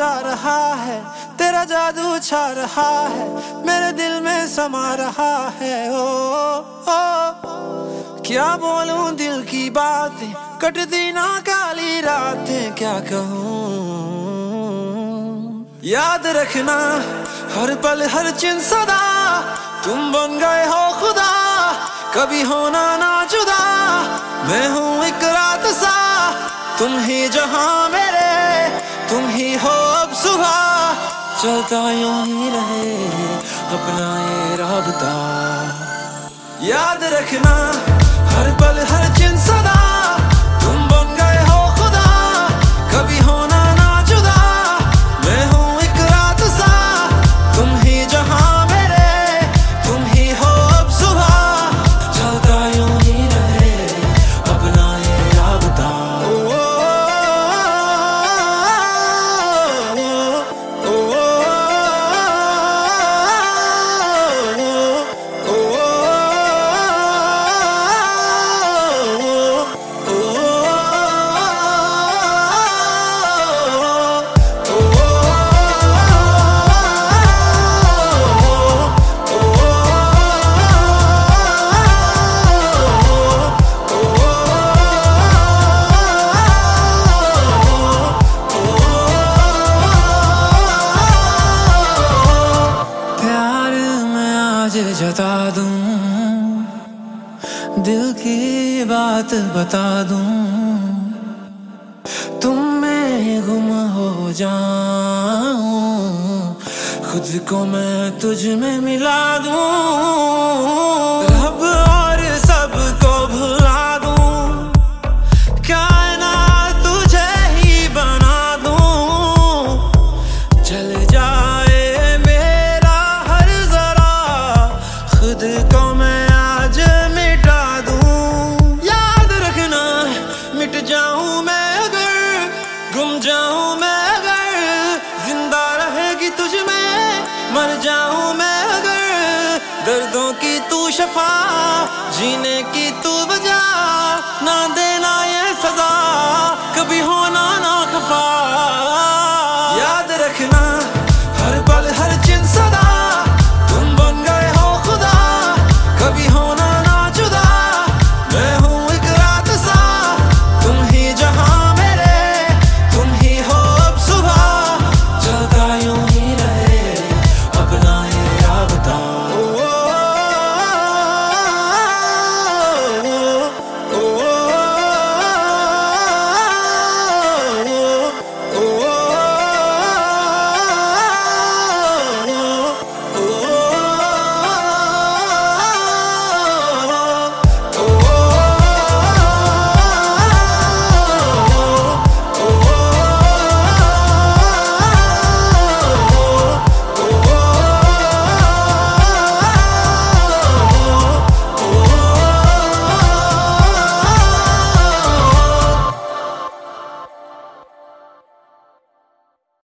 जा रहा है, तेरा जादू छा रहा है, मेरे दिल में समा रहा है। ओ क्या बोलूं दिल की बातें, कटती ना काली रातें, क्या कहूँ। याद रखना हर पल हर चिन सदा, तुम बन गए हो खुदा, कभी होना ना जुदा। मैं हूँ एक रात सा, तुम ही जहां मेरे, तुम ही हो अब सुबह। चलता यूं ही रहे अपना ये राबता। याद रखना हर पल हर चिन सदा, तुम बन गए हो खुदा, कभी होना ना जुदा। मैं हूँ एक रात सा, तुम ही जहां मेरे, तुम ही हो अब सुबह। चलता यूं ही रहे अपना ये राबता। जता दूं, दिल की बात बता दूं, तुम में गुम हो जाऊं, खुद को मैं तुझ में मिला दूं। रब और सबको भुला दूं, कायनात तुझे ही बना दूं। चल जाए खुद को मैं आज मिटा दूं। याद रखना मिट जाऊं मैं अगर, गुम जाऊं मैं अगर, जिंदा रहेगी तुझ में, मर जाऊं मैं अगर। दर्दों की तू शफा, जीने की तू वजह,